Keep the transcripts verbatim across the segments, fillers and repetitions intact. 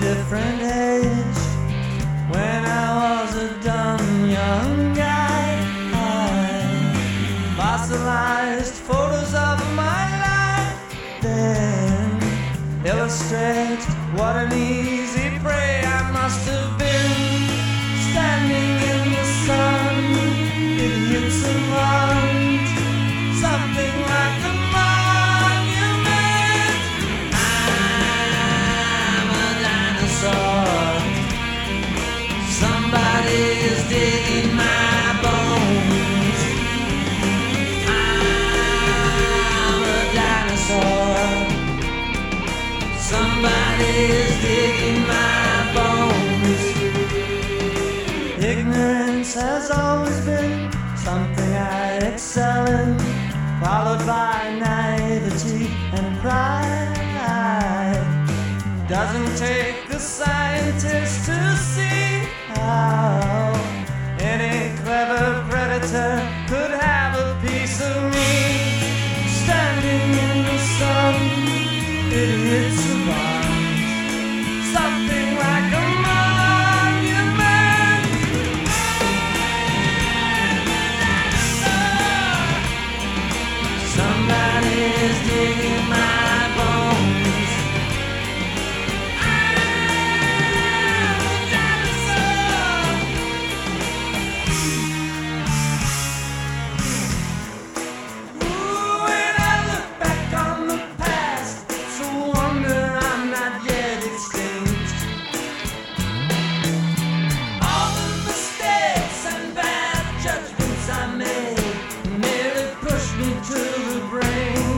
different age. When I was a dumb young guy, I fossilized photos of my life, then illustrate what an easy prey I must have been. Standing in the sun, idiots around, something like a monument. I'm a dinosaur. Somebody is digging my bones. I'm a dinosaur. Somebody is digging my bones. Ignorance has always been something I excel in, followed by naivety and pride. Doesn't take a scientist to see how any clever predator could have a piece of me. Standing in the sun, idiots around, something like a monument. Somebody is digging my bones. I'm a dinosaur. Ooh, when I look back on the past, it's a wonder I'm not yet extinct. All the mistakes and bad judgments I made nearly pushed me to the brink.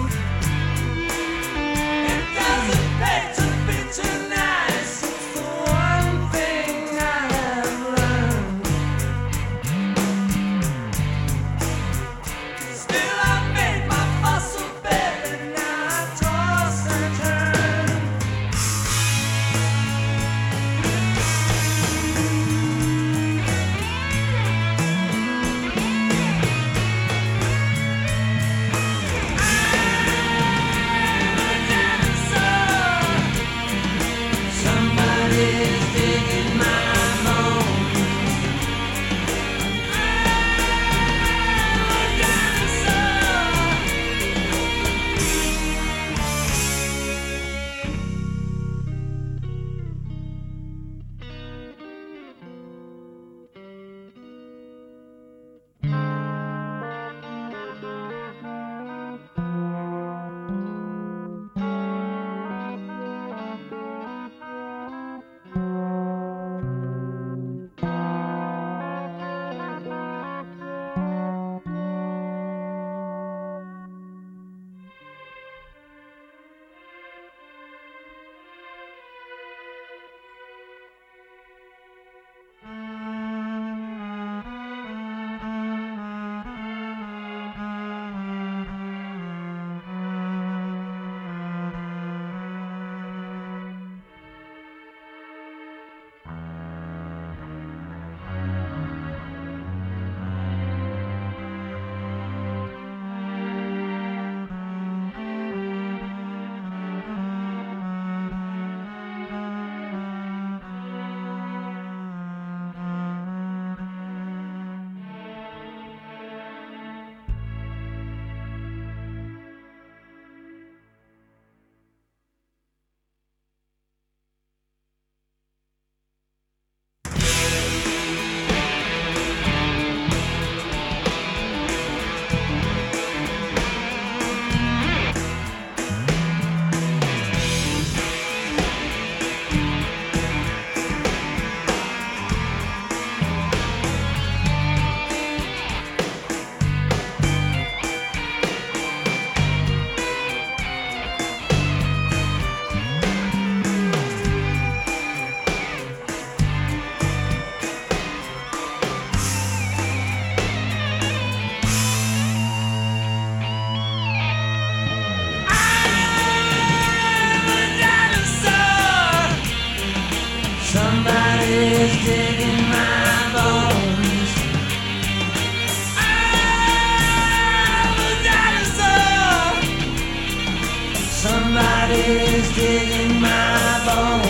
It doesn't pay to be too nice. It's the one thing I have learned. Still I made my fossil bed and now I toss and turn. Somebody's digging my bones. I'm a dinosaur. Somebody's digging my bones. I'm a dinosaur. Somebody's digging my bones.